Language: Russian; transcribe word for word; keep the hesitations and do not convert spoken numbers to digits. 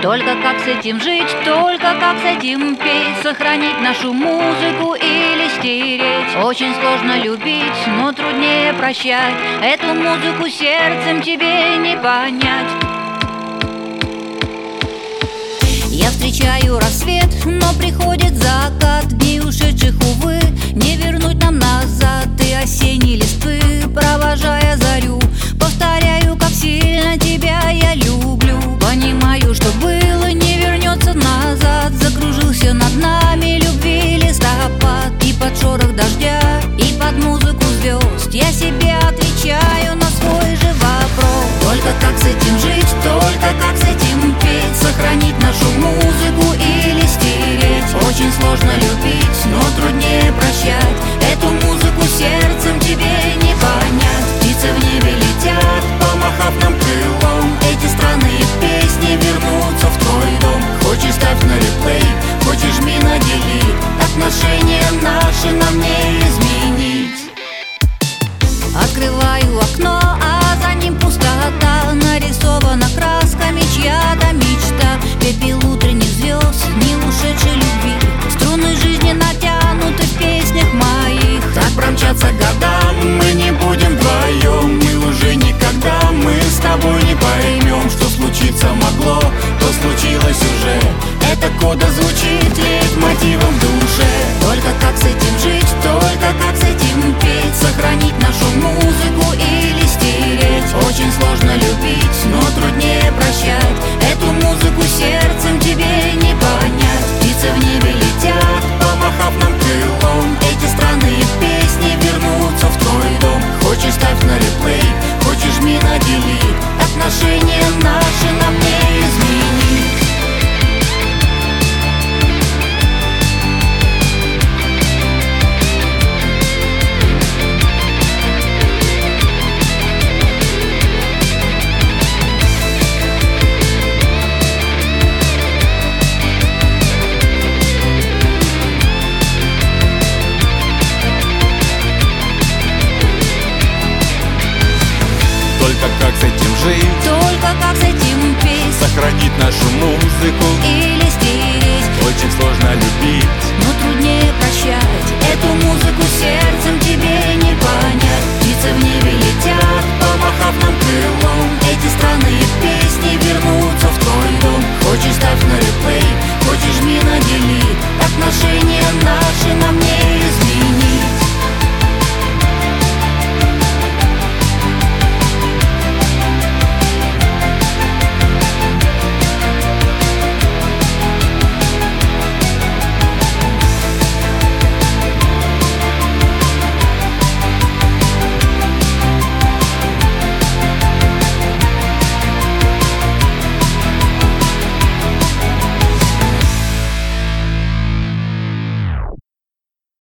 Только как с этим жить, только как с этим петь, сохранить нашу музыку или стереть. Очень сложно любить, но труднее прощать. Эту музыку сердцем тебе не понять. Я встречаю рассвет, но приходит закат. Дней ушедших, увы, не вернуть нам назад. И осенней листвы, провожая зарю, повторяю, как сильно тебя я люблю. Понимаю, что было, не вернется назад. Закружился над нами любви листопад. И под шорох дождя, и под музыку звезд я себе отвечаю на свой же вопрос. Только как с этим жить, только как с этим петь, сохранить нашу музыку или стереть. Очень сложно любить, но труднее прощать. Эту музыку сердцем тебе не понять. Птицы в небе летят, помахав нам крылом. Эти странные песни вернутся в твой дом. Хочешь, ставь на реплей, хочешь, жми на делит. Отношения наши нам не изменить. Открываю окно, а за ним пустота. Нарисована красками чья-то мечта. Пепел утренних звезд, не ушедшей любви. Струны жизни натянуты в песнях моих. Так промчатся года, мы не будем вдвоем. Мы уже никогда, мы с тобой не поймем. Что случиться могло, то случилось уже. Это кода звучит лейтмотивом в душе. Только как с этим жить, только как с этим петь, сохранить нашу музыку или стереть. Очень сложно любить, но труднее прощать. Эту музыку сердцем тебе не понять. Птицы в небе летят, помахав нам крылом. Эти странные песни вернутся в твой дом. Хочешь, ставь на реплей, хочешь, жми на делит. Отношения наши нам не изменить. Только как с этим жить, только как с этим петь, сохранить нашу музыку или стереть. очень сложно любить, но труднее прощать. Эту музыку сердцем тебе не понять. Птицы в небе летят, помахав нам крылом. Эти странные песни